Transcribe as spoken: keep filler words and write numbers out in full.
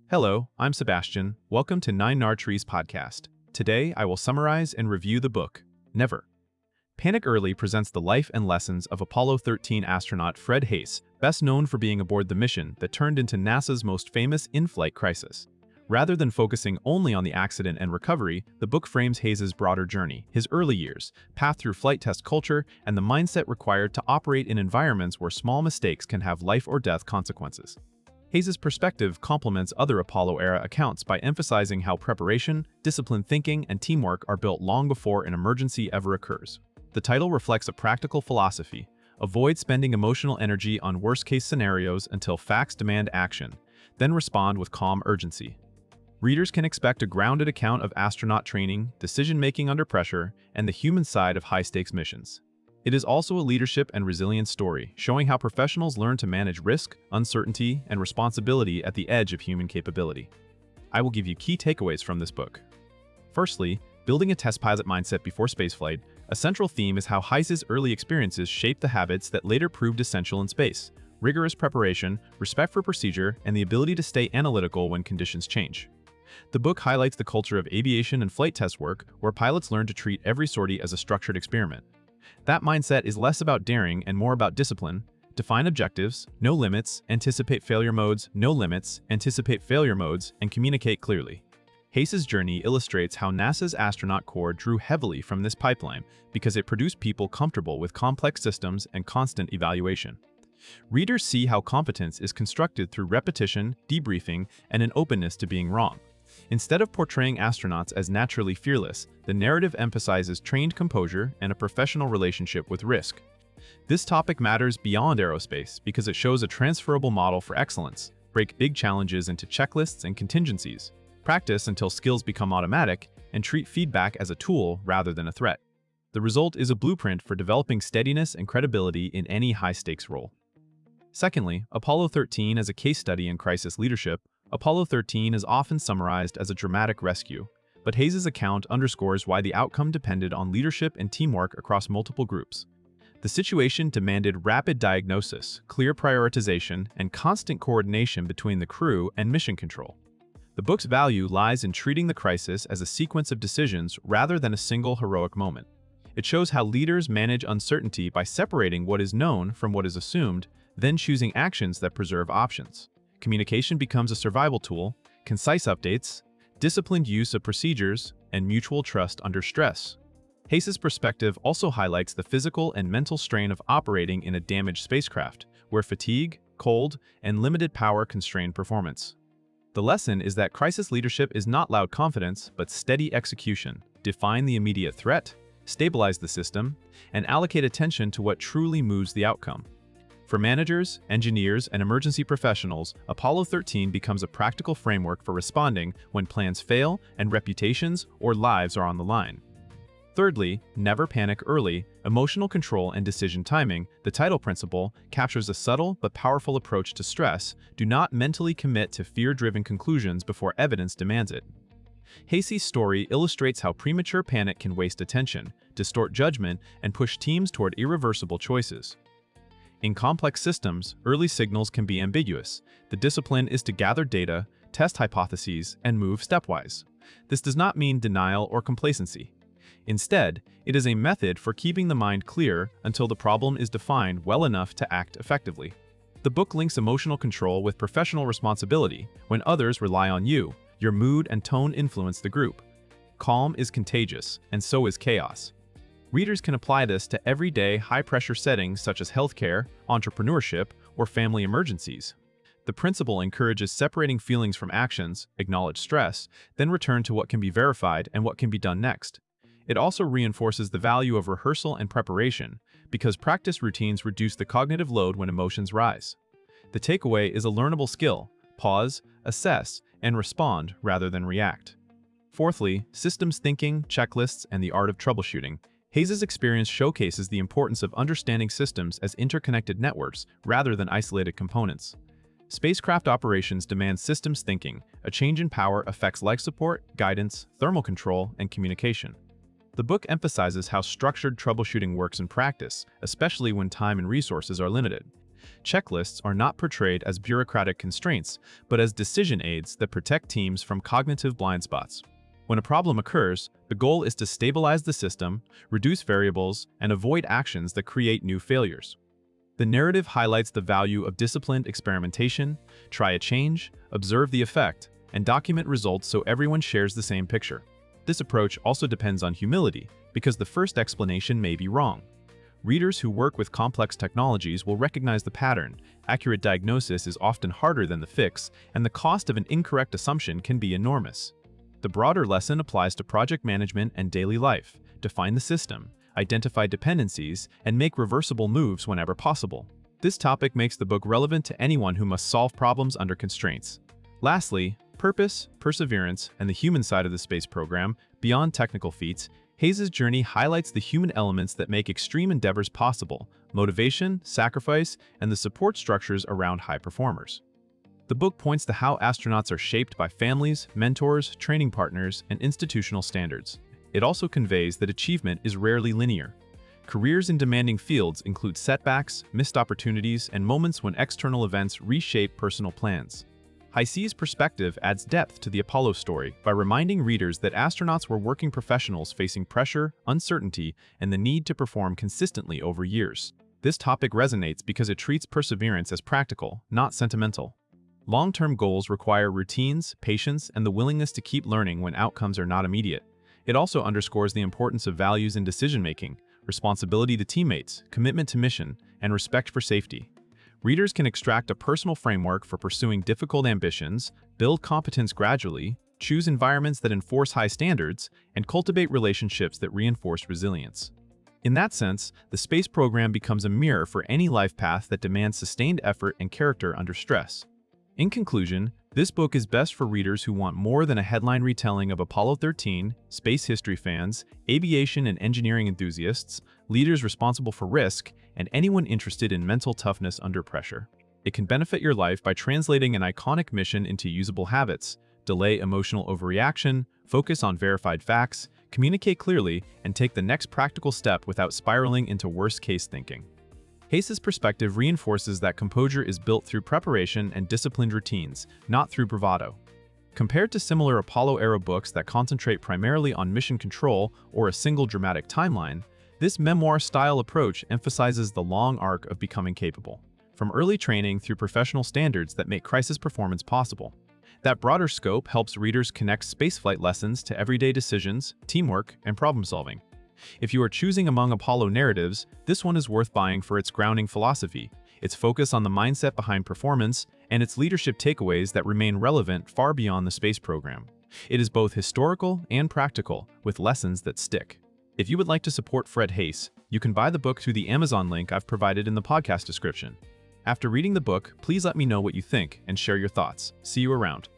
Hello, I'm Sebastian. Welcome to Nine Nar Trees podcast. Today, I will summarize and review the book, Never. Panic Early presents the life and lessons of Apollo thirteen astronaut Fred Haise, best known for being aboard the mission that turned into NASA's most famous in-flight crisis. Rather than focusing only on the accident and recovery, the book frames Haise's broader journey, his early years, path through flight test culture, and the mindset required to operate in environments where small mistakes can have life-or-death consequences. Haise's perspective complements other Apollo-era accounts by emphasizing how preparation, disciplined thinking, and teamwork are built long before an emergency ever occurs. The title reflects a practical philosophy: avoid spending emotional energy on worst-case scenarios until facts demand action, then respond with calm urgency. Readers can expect a grounded account of astronaut training, decision-making under pressure, and the human side of high-stakes missions. It is also a leadership and resilience story, showing how professionals learn to manage risk, uncertainty, and responsibility at the edge of human capability. I will give you key takeaways from this book. Firstly, building a test pilot mindset before spaceflight. A central theme is how Haise's early experiences shaped the habits that later proved essential in space: rigorous preparation, respect for procedure, and the ability to stay analytical when conditions change. The book highlights the culture of aviation and flight test work, where pilots learn to treat every sortie as a structured experiment. That mindset is less about daring and more about discipline. Define objectives, know limits, anticipate failure modes, know limits, anticipate failure modes, and communicate clearly. Haise's journey illustrates how NASA's astronaut corps drew heavily from this pipeline because it produced people comfortable with complex systems and constant evaluation. Readers see how competence is constructed through repetition, debriefing, and an openness to being wrong. Instead of portraying astronauts as naturally fearless, the narrative emphasizes trained composure and a professional relationship with risk. This topic matters beyond aerospace because it shows a transferable model for excellence: break big challenges into checklists and contingencies, practice until skills become automatic, and treat feedback as a tool rather than a threat. The result is a blueprint for developing steadiness and credibility in any high-stakes role. Secondly, Apollo thirteen as a case study in crisis leadership. Apollo thirteen is often summarized as a dramatic rescue, but Haise's account underscores why the outcome depended on leadership and teamwork across multiple groups. The situation demanded rapid diagnosis, clear prioritization, and constant coordination between the crew and mission control. The book's value lies in treating the crisis as a sequence of decisions rather than a single heroic moment. It shows how leaders manage uncertainty by separating what is known from what is assumed, then choosing actions that preserve options. Communication becomes a survival tool, concise updates, disciplined use of procedures, and mutual trust under stress. Haise's perspective also highlights the physical and mental strain of operating in a damaged spacecraft, where fatigue, cold, and limited power constrain performance. The lesson is that crisis leadership is not loud confidence, but steady execution. Define the immediate threat, stabilize the system, and allocate attention to what truly moves the outcome. For managers, engineers, and emergency professionals, Apollo thirteen becomes a practical framework for responding when plans fail and reputations or lives are on the line. Thirdly, never panic early. Emotional control and decision timing. The title principle captures a subtle but powerful approach to stress. Do not mentally commit to fear-driven conclusions before evidence demands it. Haise's story illustrates how premature panic can waste attention, distort judgment, and push teams toward irreversible choices. In complex systems, early signals can be ambiguous. The discipline is to gather data, test hypotheses, and move stepwise. This does not mean denial or complacency. Instead, it is a method for keeping the mind clear until the problem is defined well enough to act effectively. The book links emotional control with professional responsibility. When others rely on you, your mood and tone influence the group. Calm is contagious, and so is chaos. Readers can apply this to everyday high-pressure settings such as healthcare, entrepreneurship, or family emergencies. The principle encourages separating feelings from actions, acknowledge stress, then return to what can be verified and what can be done next. It also reinforces the value of rehearsal and preparation, because practice routines reduce the cognitive load when emotions rise. The takeaway is a learnable skill: pause, assess, and respond rather than react. Fourthly, systems thinking, checklists, and the art of troubleshooting. Haise's experience showcases the importance of understanding systems as interconnected networks rather than isolated components. Spacecraft operations demand systems thinking. A change in power affects life support, guidance, thermal control, and communication. The book emphasizes how structured troubleshooting works in practice, especially when time and resources are limited. Checklists are not portrayed as bureaucratic constraints, but as decision aids that protect teams from cognitive blind spots. When a problem occurs, the goal is to stabilize the system, reduce variables, and avoid actions that create new failures. The narrative highlights the value of disciplined experimentation, try a change, observe the effect, and document results so everyone shares the same picture. This approach also depends on humility, because the first explanation may be wrong. Readers who work with complex technologies will recognize the pattern. Accurate diagnosis is often harder than the fix, and the cost of an incorrect assumption can be enormous. The broader lesson applies to project management and daily life. Define the system, identify dependencies, and make reversible moves whenever possible. This topic makes the book relevant to anyone who must solve problems under constraints. Lastly, purpose, perseverance, and the human side of the space program, beyond technical feats, Hayes' journey highlights the human elements that make extreme endeavors possible: motivation, sacrifice, and the support structures around high performers. The book points to how astronauts are shaped by families, mentors, training partners, and institutional standards. It also conveys that achievement is rarely linear. Careers in demanding fields include setbacks, missed opportunities, and moments when external events reshape personal plans. Hayes' perspective adds depth to the Apollo story by reminding readers that astronauts were working professionals facing pressure, uncertainty, and the need to perform consistently over years. This topic resonates because it treats perseverance as practical, not sentimental. Long-term goals require routines, patience, and the willingness to keep learning when outcomes are not immediate. It also underscores the importance of values in decision-making, responsibility to teammates, commitment to mission, and respect for safety. Readers can extract a personal framework for pursuing difficult ambitions, build competence gradually, choose environments that enforce high standards, and cultivate relationships that reinforce resilience. In that sense, the space program becomes a mirror for any life path that demands sustained effort and character under stress. In conclusion, this book is best for readers who want more than a headline retelling of Apollo thirteen, space history fans, aviation and engineering enthusiasts, leaders responsible for risk, and anyone interested in mental toughness under pressure. It can benefit your life by translating an iconic mission into usable habits, delay emotional overreaction, focus on verified facts, communicate clearly, and take the next practical step without spiraling into worst-case thinking. Hayes' perspective reinforces that composure is built through preparation and disciplined routines, not through bravado. Compared to similar Apollo-era books that concentrate primarily on mission control or a single dramatic timeline, this memoir-style approach emphasizes the long arc of becoming capable, from early training through professional standards that make crisis performance possible. That broader scope helps readers connect spaceflight lessons to everyday decisions, teamwork, and problem-solving. If you are choosing among Apollo narratives, this one is worth buying for its grounding philosophy, its focus on the mindset behind performance, and its leadership takeaways that remain relevant far beyond the space program. It is both historical and practical, with lessons that stick. If you would like to support Fred Hayes, you can buy the book through the Amazon link I've provided in the podcast description. After reading the book, please let me know what you think and share your thoughts. See you around.